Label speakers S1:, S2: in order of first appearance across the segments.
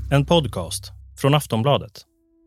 S1: En podcast från Aftonbladet.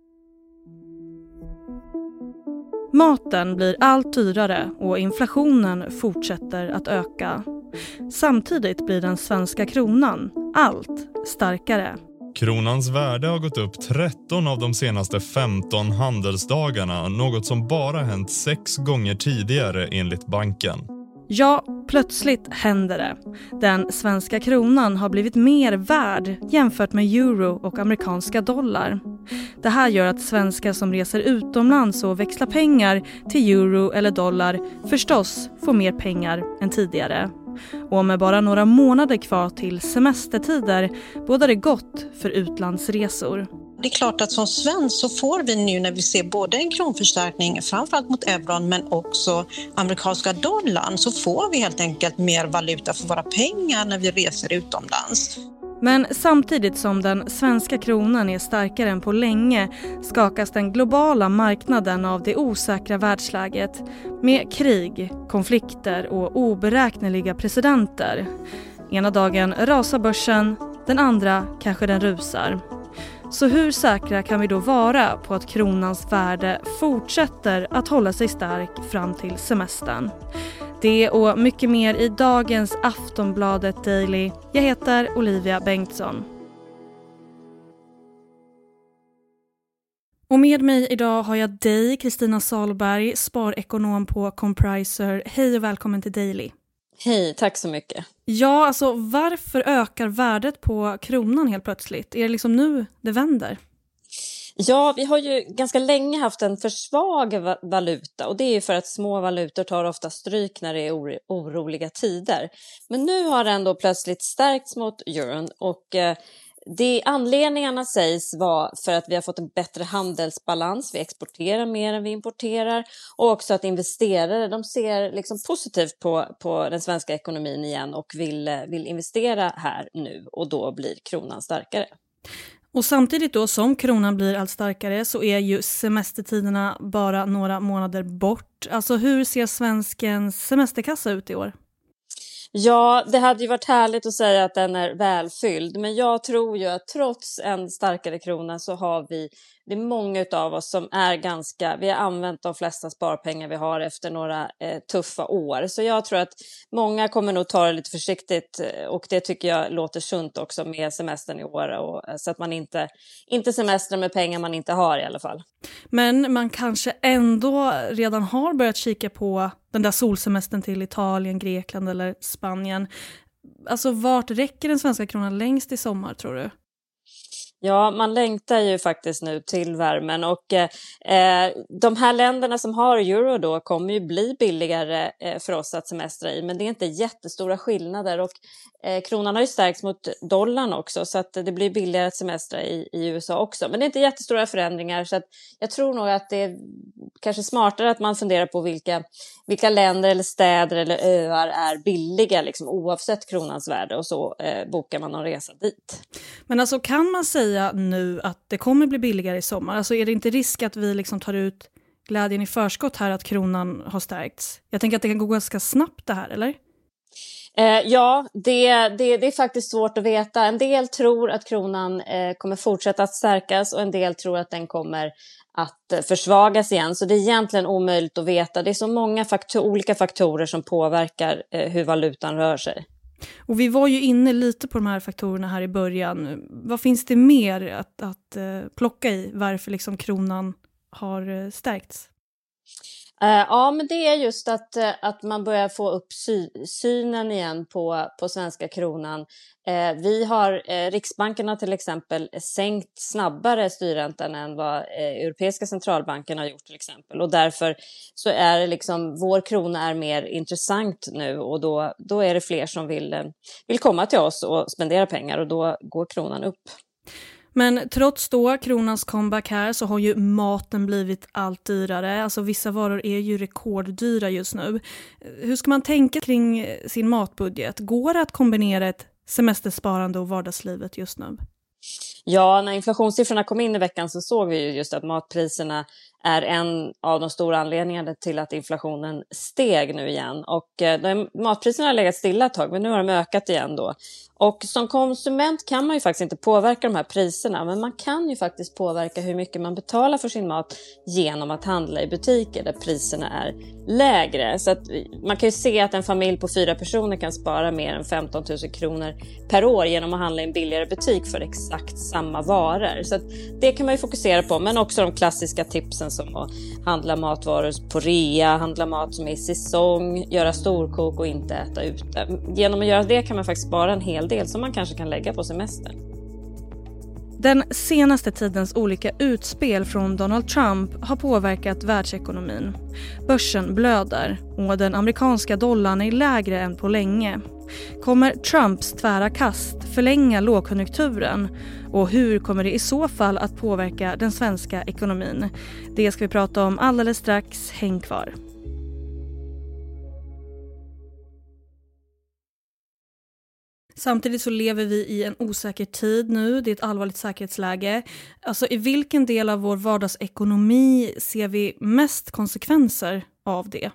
S2: Maten blir allt dyrare och inflationen fortsätter att öka. Samtidigt blir den svenska kronan allt starkare.
S3: Kronans värde har gått upp 13 av de senaste 15 handelsdagarna, något som bara hänt 6 gånger tidigare enligt banken.
S2: Ja, plötsligt händer det. Den svenska kronan har blivit mer värd jämfört med euro och amerikanska dollar. Det här gör att svenskar som reser utomlands och växlar pengar till euro eller dollar förstås får mer pengar än tidigare. Och med bara några månader kvar till semestertider bådar det gott för utlandsresor.
S4: Det är klart att som svensk så får vi nu när vi ser både en kronförstärkning framförallt mot euron men också amerikanska dollarn, så får vi helt enkelt mer valuta för våra pengar när vi reser utomlands.
S2: Men samtidigt som den svenska kronan är starkare än på länge skakas den globala marknaden av det osäkra världsläget med krig, konflikter och oberäkneliga presidenter. Ena dagen rasar börsen, den andra kanske den rusar. Så hur säkra kan vi då vara på att kronans värde fortsätter att hålla sig stark fram till semestern? Det och mycket mer i dagens Aftonbladet Daily. Jag heter Olivia Bengtsson. Och med mig idag har jag dig, Kristina Salberg, sparekonom på Compriser. Hej och välkommen till Daily.
S5: Hej, tack så mycket.
S2: Ja, alltså varför ökar värdet på kronan helt plötsligt? Är det liksom nu det vänder?
S5: Ja, vi har ju ganska länge haft en för svag valuta och det är ju för att små valutor tar ofta stryk när det är oroliga tider. Men nu har den då plötsligt stärkts mot euron och anledningarna sägs vara för att vi har fått en bättre handelsbalans, vi exporterar mer än vi importerar och också att investerare de ser liksom positivt på den svenska ekonomin igen och vill investera här nu och då blir kronan starkare.
S2: Och samtidigt då som kronan blir allt starkare så är ju semestertiderna bara några månader bort. Alltså hur ser svenskens semesterkassa ut i år?
S5: Ja, det hade ju varit härligt att säga att den är välfylld. Men jag tror ju att trots en starkare krona så har det är många av oss som är vi har använt de flesta sparpengar vi har efter några tuffa år. Så jag tror att många kommer nog ta det lite försiktigt och det tycker jag låter sunt också med semestern i år. Så att man inte semestrar med pengar man inte har i alla fall.
S2: Men man kanske ändå redan har börjat kika på den där solsemestern till Italien, Grekland eller Spanien. Alltså vart räcker den svenska kronan längst i sommar tror du?
S5: Ja, man längtar ju faktiskt nu till värmen och de här länderna som har euro då kommer ju bli billigare för oss att semestra i, men det är inte jättestora skillnader och kronan har ju stärkts mot dollarn också så att det blir billigare att semestra i USA också, men det är inte jättestora förändringar så att jag tror nog att det är kanske smartare att man funderar på vilka länder eller städer eller öar är billiga liksom, oavsett kronans värde och så bokar man en resa dit.
S2: Men alltså kan man säga nu att det kommer bli billigare i sommar? Alltså är det inte risk att vi liksom tar ut glädjen i förskott här att kronan har stärkts? Jag tänker att det kan gå ganska snabbt det här, eller?
S5: Ja, det är faktiskt svårt att veta. En del tror att kronan kommer fortsätta att stärkas och en del tror att den kommer att försvagas igen. Så det är egentligen omöjligt att veta. Det är så många olika faktorer som påverkar hur valutan rör sig.
S2: Och vi var ju inne lite på de här faktorerna här i början. Vad finns det mer att plocka i varför liksom kronan har stärkts?
S5: Ja, men det är just att man börjar få upp synen igen på svenska kronan. Vi har Riksbankerna till exempel sänkt snabbare styrräntan än vad Europeiska centralbanken har gjort till exempel. Och därför så är det liksom, vår krona är mer intressant nu och då är det fler som vill komma till oss och spendera pengar och då går kronan upp.
S2: Men trots då kronans comeback här så har ju maten blivit allt dyrare. Alltså vissa varor är ju rekorddyra just nu. Hur ska man tänka kring sin matbudget? Går det att kombinera ett semestersparande och vardagslivet just nu?
S5: Ja, när inflationssiffrorna kom in i veckan så såg vi ju just att matpriserna är en av de stora anledningarna till att inflationen steg nu igen. Och matpriserna har legat stilla ett tag, men nu har de ökat igen då. Och som konsument kan man ju faktiskt inte påverka de här priserna, men man kan ju faktiskt påverka hur mycket man betalar för sin mat genom att handla i butiker där priserna är lägre. Så att man kan ju se att en familj på 4 personer kan spara mer än 15 000 kronor per år genom att handla i en billigare butik för exakt samma varor. Så att det kan man ju fokusera på, men också de klassiska tipsen som att handla matvaror på rea, handla mat som är i säsong, göra storkok och inte äta ute. Genom att göra det kan man faktiskt spara en hel del som man kanske kan lägga på semestern.
S2: Den senaste tidens olika utspel från Donald Trump har påverkat världsekonomin. Börsen blöder och den amerikanska dollarn är lägre än på länge. Kommer Trumps tvära kast förlänga lågkonjunkturen? Och hur kommer det i så fall att påverka den svenska ekonomin? Det ska vi prata om alldeles strax. Häng kvar. Samtidigt så lever vi i en osäker tid nu. Det är ett allvarligt säkerhetsläge. Alltså, i vilken del av vår vardagsekonomi ser vi mest konsekvenser av det?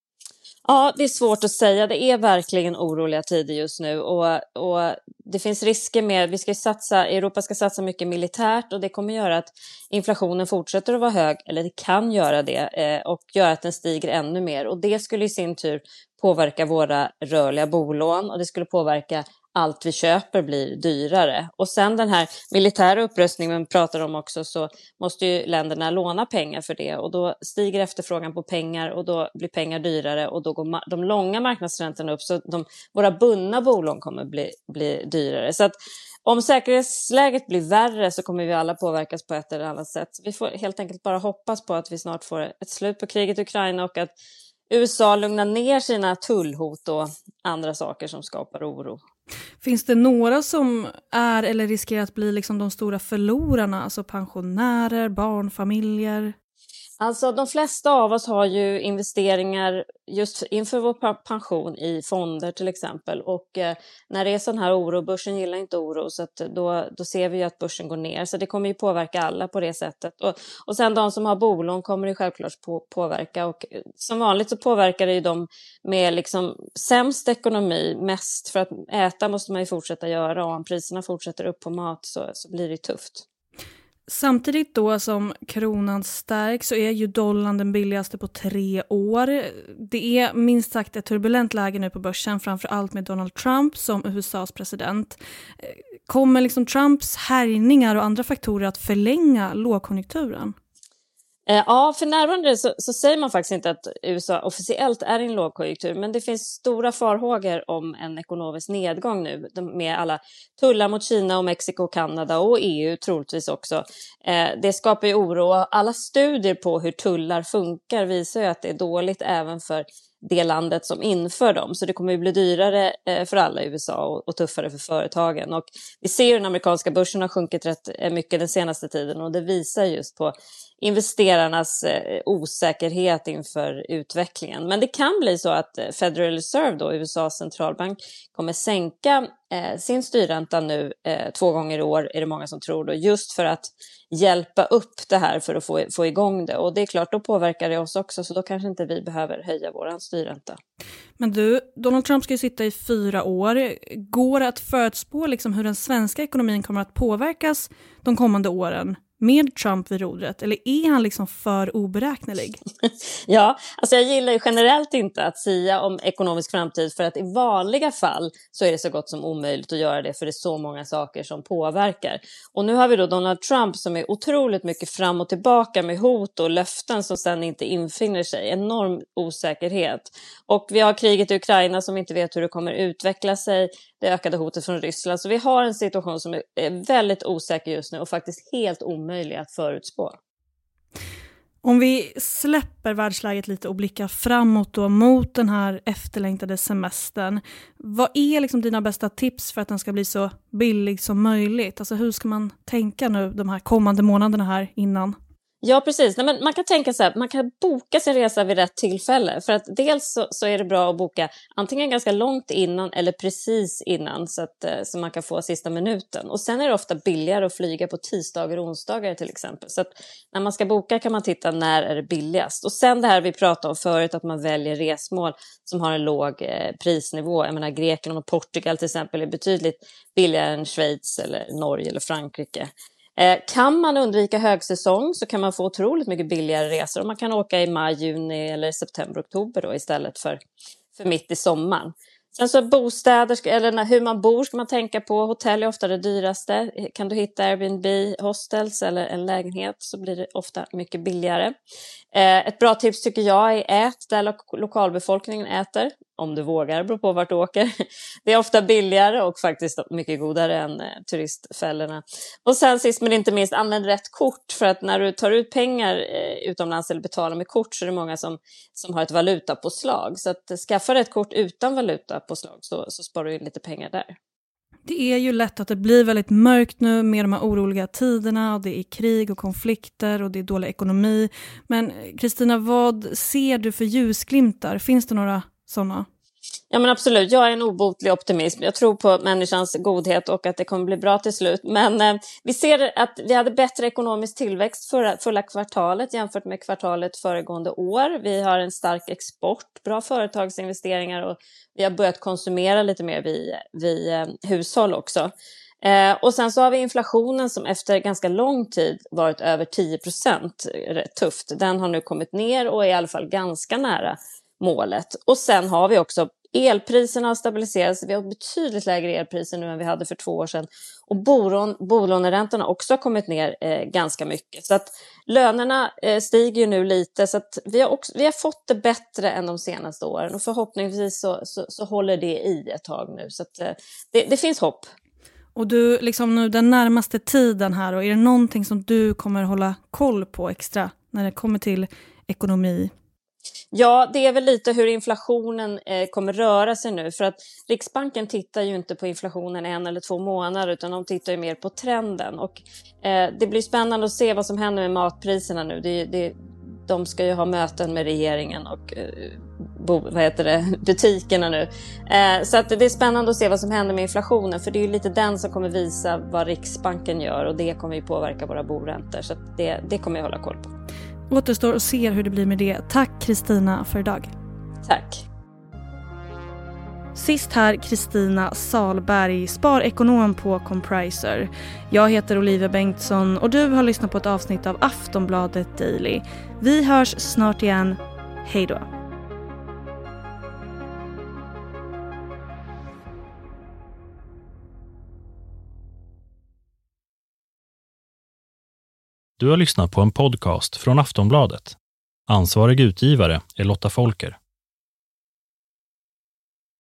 S5: Ja, det är svårt att säga. Det är verkligen oroliga tider just nu och det finns risker med, Europa ska satsa mycket militärt och det kommer göra att inflationen fortsätter att vara hög, eller det kan göra det och göra att den stiger ännu mer, och det skulle i sin tur påverka våra rörliga bolån och det skulle påverka allt vi köper blir dyrare. Och sen den här militära upprustningen man pratar om också, så måste ju länderna låna pengar för det och då stiger efterfrågan på pengar och då blir pengar dyrare och då går de långa marknadsräntorna upp, så våra bundna bolån kommer bli dyrare. Så att om säkerhetsläget blir värre så kommer vi alla påverkas på ett eller annat sätt. Vi får helt enkelt bara hoppas på att vi snart får ett slut på kriget i Ukraina och att USA lugnar ner sina tullhot och andra saker som skapar oro.
S2: Finns det några som är eller riskerar att bli liksom de stora förlorarna, alltså pensionärer, barnfamiljer?
S5: Alltså de flesta av oss har ju investeringar just inför vår pension i fonder till exempel, och när det är sån här oro, börsen gillar inte oro, så att då ser vi ju att börsen går ner, så det kommer ju påverka alla på det sättet, och sen de som har bolån kommer det självklart påverka, och som vanligt så påverkar det ju de med liksom sämst ekonomi mest, för att äta måste man ju fortsätta göra, och om priserna fortsätter upp på mat så blir det tufft.
S2: Samtidigt då som kronan stärks så är ju dollarn den billigaste på 3 år. Det är minst sagt ett turbulent läge nu på börsen, framför allt med Donald Trump som USAs president. Kommer liksom Trumps härjningar och andra faktorer att förlänga lågkonjunkturen?
S5: Ja, för närvarande så säger man faktiskt inte att USA officiellt är i en lågkonjunktur, men det finns stora farhågor om en ekonomisk nedgång nu med alla tullar mot Kina och Mexiko, Kanada och EU troligtvis också. Det skapar ju oro, och alla studier på hur tullar funkar visar ju att det är dåligt även för det landet som inför dem. Så det kommer ju bli dyrare för alla i USA och tuffare för företagen. Och vi ser ju den amerikanska börsen har sjunkit rätt mycket den senaste tiden, och det visar just på investerarnas osäkerhet inför utvecklingen. Men det kan bli så att Federal Reserve, då, USAs centralbank, kommer sänka sin styrränta nu 2 gånger i år, är det många som tror, då, just för att hjälpa upp det här för att få igång det. Och det är klart, då påverkar det oss också, så då kanske inte vi behöver höja vår styrränta.
S2: Men du, Donald Trump ska ju sitta i 4 år. Går det att förutspå liksom hur den svenska ekonomin kommer att påverkas de kommande åren med Trump vid rodret, eller är han liksom för oberäknelig?
S5: Ja, alltså jag gillar ju generellt inte att sia om ekonomisk framtid, för att i vanliga fall så är det så gott som omöjligt att göra det, för det är så många saker som påverkar. Och nu har vi då Donald Trump som är otroligt mycket fram och tillbaka med hot och löften som sedan inte infinner sig. Enorm osäkerhet. Och vi har kriget i Ukraina som inte vet hur det kommer utveckla sig. Det ökade hotet från Ryssland. Så vi har en situation som är väldigt osäker just nu och faktiskt helt omöjlig att förutspå.
S2: Om vi släpper världsläget lite och blickar framåt då mot den här efterlängtade semestern. Vad är liksom dina bästa tips för att den ska bli så billig som möjligt? Alltså hur ska man tänka nu de här kommande månaderna här innan?
S5: Ja, precis. Nej, men man kan tänka så här, man kan boka sin resa vid rätt tillfälle. För att dels så är det bra att boka antingen ganska långt innan eller precis innan så man kan få sista minuten. Och sen är det ofta billigare att flyga på tisdagar och onsdagar till exempel. Så att när man ska boka kan man titta när är det billigast. Och sen det här vi pratade om förut, att man väljer resmål som har en låg prisnivå. Jag menar Grekland och Portugal till exempel är betydligt billigare än Schweiz eller Norge eller Frankrike. Kan man undvika högsäsong så kan man få otroligt mycket billigare resor. Och man kan åka i maj, juni eller september, oktober då, istället för mitt i sommaren. Sen så bostäder, eller hur man bor ska man tänka på. Hotell är ofta det dyraste. Kan du hitta Airbnb, hostels eller en lägenhet så blir det ofta mycket billigare. Ett bra tips tycker jag är ät där lokalbefolkningen äter. Om du vågar, beror på vart du åker. Det är ofta billigare och faktiskt mycket godare än turistfällorna. Och sen sist men inte minst, använd rätt kort. För att när du tar ut pengar utomlands eller betalar med kort så är det många som har ett valutapåslag. Så att skaffa rätt kort utan valutapåslag så sparar du lite pengar där.
S2: Det är ju lätt att det blir väldigt mörkt nu med de här oroliga tiderna och det är krig och konflikter och det är dålig ekonomi. Men Kristina, vad ser du för ljusglimtar? Finns det några sådana?
S5: Ja men absolut, jag är en obotlig optimism. Jag tror på människans godhet och att det kommer bli bra till slut. Men vi ser att vi hade bättre ekonomisk tillväxt förra kvartalet jämfört med kvartalet föregående år. Vi har en stark export, bra företagsinvesteringar och vi har börjat konsumera lite mer vid hushåll också. Och sen så har vi inflationen som efter ganska lång tid varit över 10%, rätt tufft. Den har nu kommit ner och är i alla fall ganska nära målet. Och sen har vi också elpriserna har stabiliserats. Vi har betydligt lägre elpriser nu än vi hade för 2 år sedan. Och bolåneräntorna också har kommit ner ganska mycket. Så att lönerna stiger ju nu lite. Så att vi har fått det bättre än de senaste åren. Och förhoppningsvis så håller det i ett tag nu. Så att det finns hopp.
S2: Och du, liksom nu den närmaste tiden här, och är det någonting som du kommer hålla koll på extra när det kommer till ekonomi?
S5: Ja, det är väl lite hur inflationen kommer röra sig nu. För att Riksbanken tittar ju inte på inflationen 1 eller 2 månader utan de tittar ju mer på trenden. Och det blir spännande att se vad som händer med matpriserna nu. De ska ju ha möten med regeringen och butikerna nu. Så att det är spännande att se vad som händer med inflationen. För det är ju lite den som kommer visa vad Riksbanken gör och det kommer ju påverka våra boräntor. Så att det kommer jag hålla koll på.
S2: Återstår och ser hur det blir med det. Tack Kristina för idag.
S5: Tack.
S2: Sist här Kristina Salberg, sparekonom på Compriser. Jag heter Olivia Bengtsson och du har lyssnat på ett avsnitt av Aftonbladet Daily. Vi hörs snart igen. Hej då.
S1: Du har lyssnat på en podcast från Aftonbladet. Ansvarig utgivare är Lotta Folker.